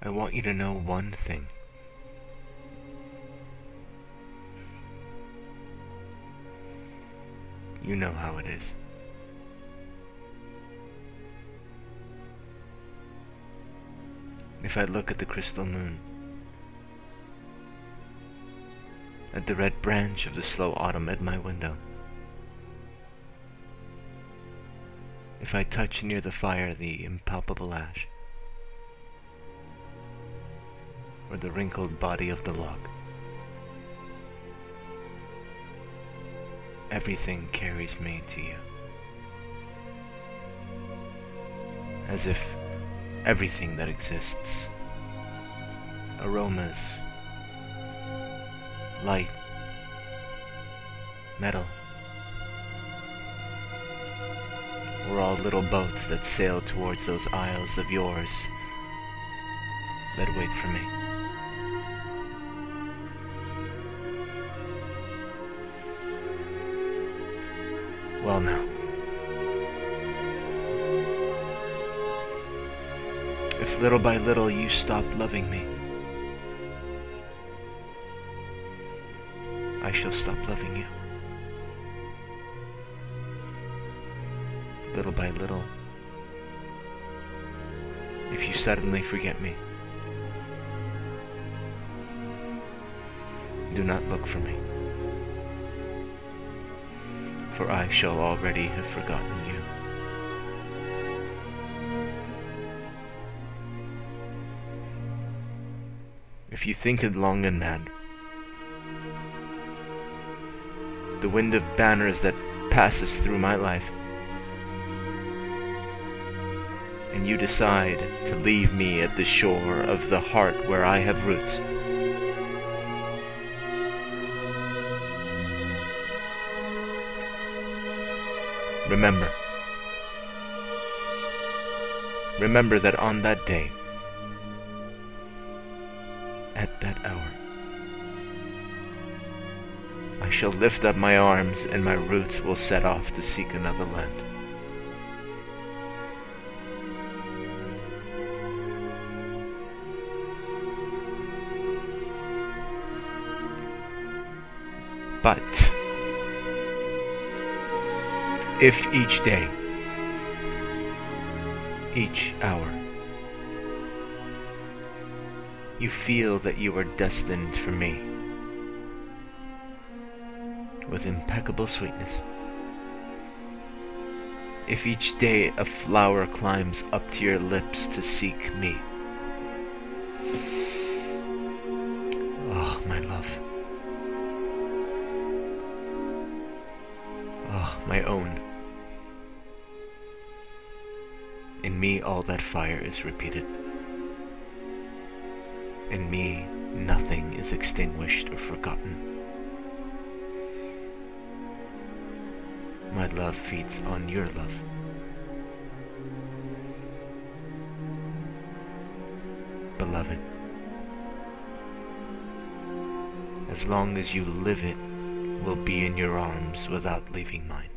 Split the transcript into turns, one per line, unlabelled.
I want you to know one thing. You know how it is. If I look at the crystal moon, at the red branch of the slow autumn at my window, if I touch near the fire the impalpable ash, or the wrinkled body of the log, everything carries me to you. As if everything that exists, aromas, light, metal, were all little boats that sail towards those isles of yours that wait for me. Well now, if little by little you stop loving me, I shall stop loving you. Little by little, if you suddenly forget me, do not look for me, for I shall already have forgotten you. If you think it long and mad, the wind of banners that passes through my life, and you decide to leave me at the shore of the heart where I have roots, remember that on that day, at that hour, I shall lift up my arms and my roots will set off to seek another land. But if each day, each hour, you feel that you are destined for me with impeccable sweetness, if each day a flower climbs up to your lips to seek me, oh, my love, oh, my own, in me all that fire is repeated. In me nothing is extinguished or forgotten. My love feeds on your love. Beloved, as long as you live it will be in your arms without leaving mine.